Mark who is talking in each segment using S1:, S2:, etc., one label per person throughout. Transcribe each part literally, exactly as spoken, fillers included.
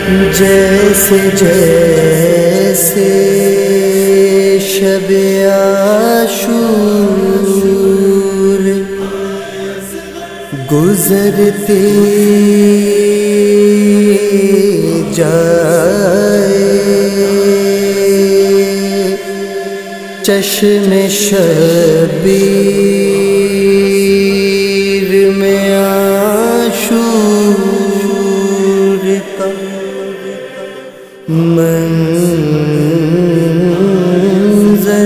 S1: جیسے جیسے شب عاشور گزرتی جائے چشم شبیر میں عاشور کا منظر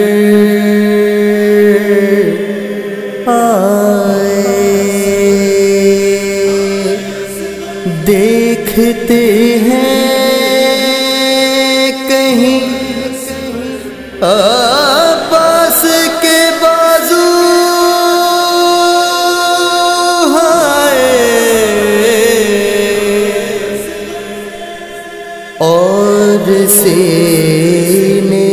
S1: آئے دیکھتے ہیں کہیں عباس کے بازو اور سینے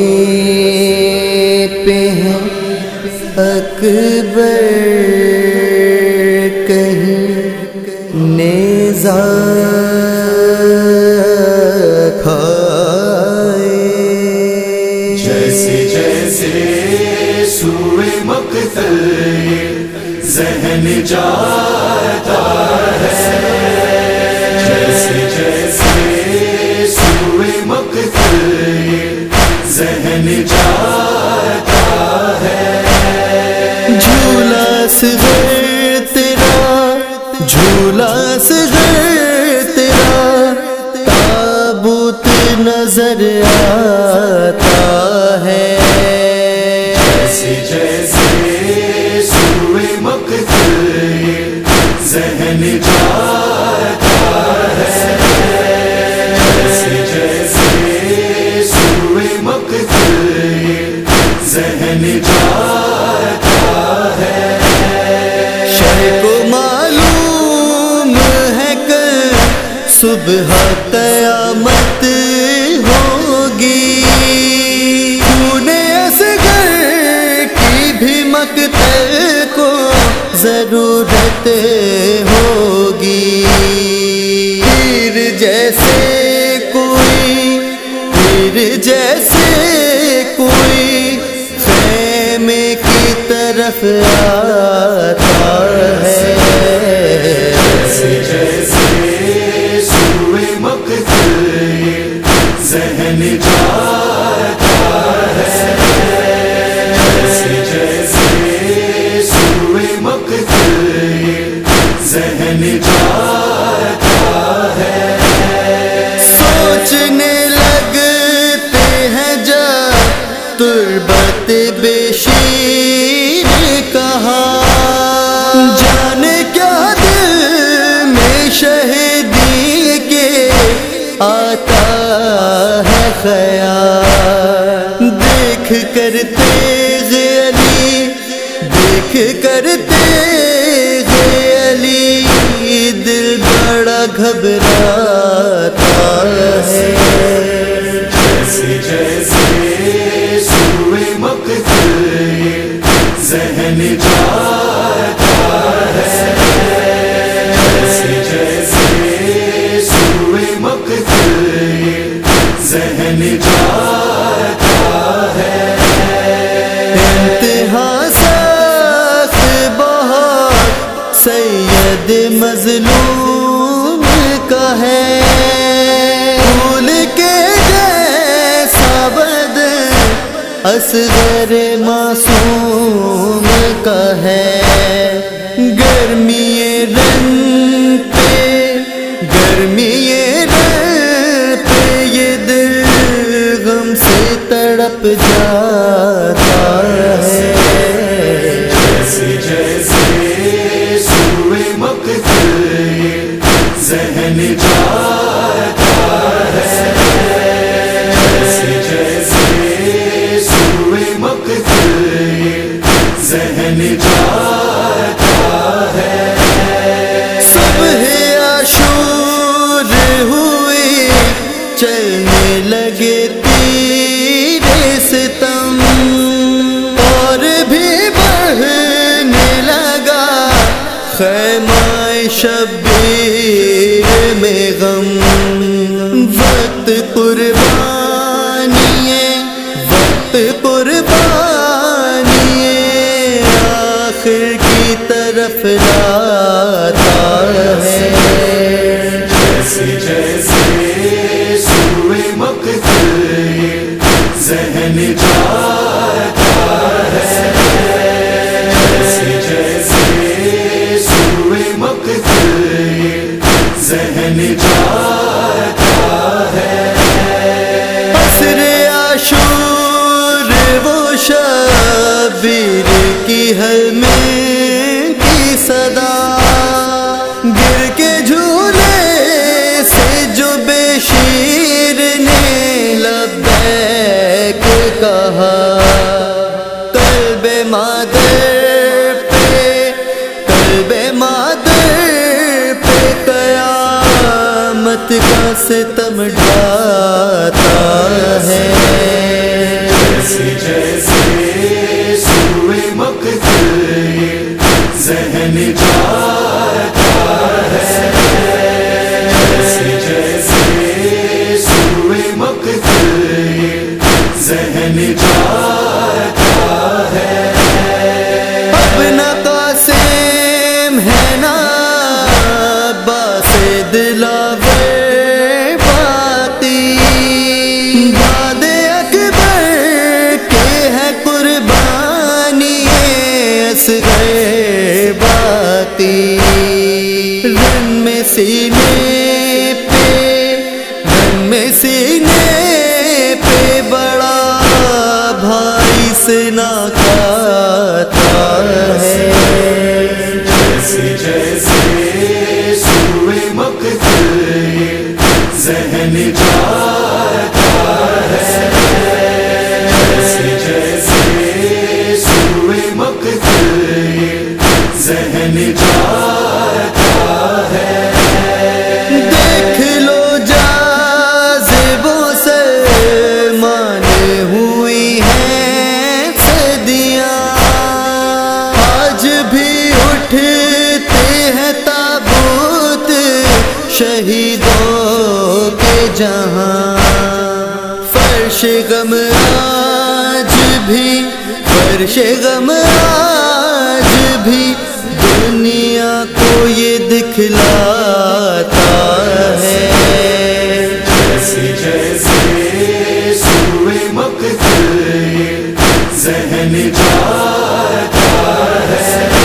S1: پہ ہے اکبر کہیں نیزہ کھائے
S2: جیسے جیسے سوئے مقتل ذہن جاتا ہے جیسے جیسے ذہن جاتا ہے
S1: جھولا صغیر تیرا جھولا صغیر تیرا تابوت نظر آتا ہے
S2: جیسے جیسے سوئے مقتل ذہن جاتا ہے جیسے جیسے ذہن جاتا ہے
S1: شے کو معلوم ہے کل صبح قیامت ہوگی خون اصغر کی بھی مقتل کو ضرورت ہوگی پیر جیسے کوئی پیر جیسے کوئی خیمے کی طرف آتا ہے
S2: جیسے جیسے سوئے مقتل ذہن جاتا ہے جیسے جیسے سوئے مقتل ذہن جاتا ہے
S1: سوچنے لگتے ہیں جب تربت بے شیر کہاں جانے کیا دل میں شہیدی کے آتا ہے خیال دیکھ کر تیغ علی دیکھ کر تیغ علی دل بڑا گھبراتا ہے
S2: جیسے جیسے سوئے مقتل ذہن جاتا ہے جیسے جیسے سوئے مقتل ذہن جاتا ہے
S1: انتہا سخت بہت سید مظلوم کا ہے پھول کے جیسا بدن اصغر معصوم کا ہے گرمی رنگ پہ گرمی رنگ پہ یہ دل غم سے تڑپ جاتا ہے
S2: جیسے جیسے سوئے مقتل ذہن جاتا ہے جیسے جیسے سوئے مقتل ذہن جاتا ہے
S1: صبح عاشور ہوئی چلنے لگے تیرے ستم اور بھی بڑھنے لگا خیمہ شبیر میں غم وقت قربانی وقت قربانی آخر کی طرف لاتا ہے
S2: جیسے جیسے سوئے مقتل ذہن جاتا ہے جیسے جیسے سوئے مقتل ذہن جاتا ہے
S1: عصر عاشور وہ شبیر کی حلمے کی صدا گر کے جھولے سے جو بے شیر نے لبیک کہا قلب مادر پہ قلب مادر پہ قیامت کا ستم ڈھاتا ہے
S2: جیسے جیسے سوئے مقتل ذہن جاتا ہے جیسے جیسے سوئے مقتل ذہن جاتا ہے
S1: اپنا قاسم ہے نا باس دلاور باتی باد اکبر کے ہے قربانی اصغر باتی رن میں سینے پہ رن میں سینے پہ بڑا بھائی سے نہ کھاتا ہے
S2: جیسے جیسے سوئے مقتل ذہن جاتا ہے جیسے جیسے سوئے مقتل ذہن جاتا ہے
S1: دیکھ لو جاذبوں سے مانے ہوئی ہیں صدیاں آج بھی اٹھتے ہیں تابوت شہیدوں کے جہاں فرش غم آج بھی فرش غم آج بھی دنیا کو یہ دکھلاتا ہے
S2: جیسے جیسے سوئے مقتل ذہن جاتا ہے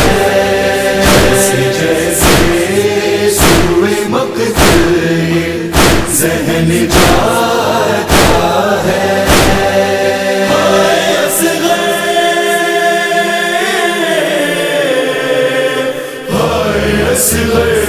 S2: جیسے جیسے سوئے مقتل ذہن جاتا ہے ہائے اصغر ہائے اصغر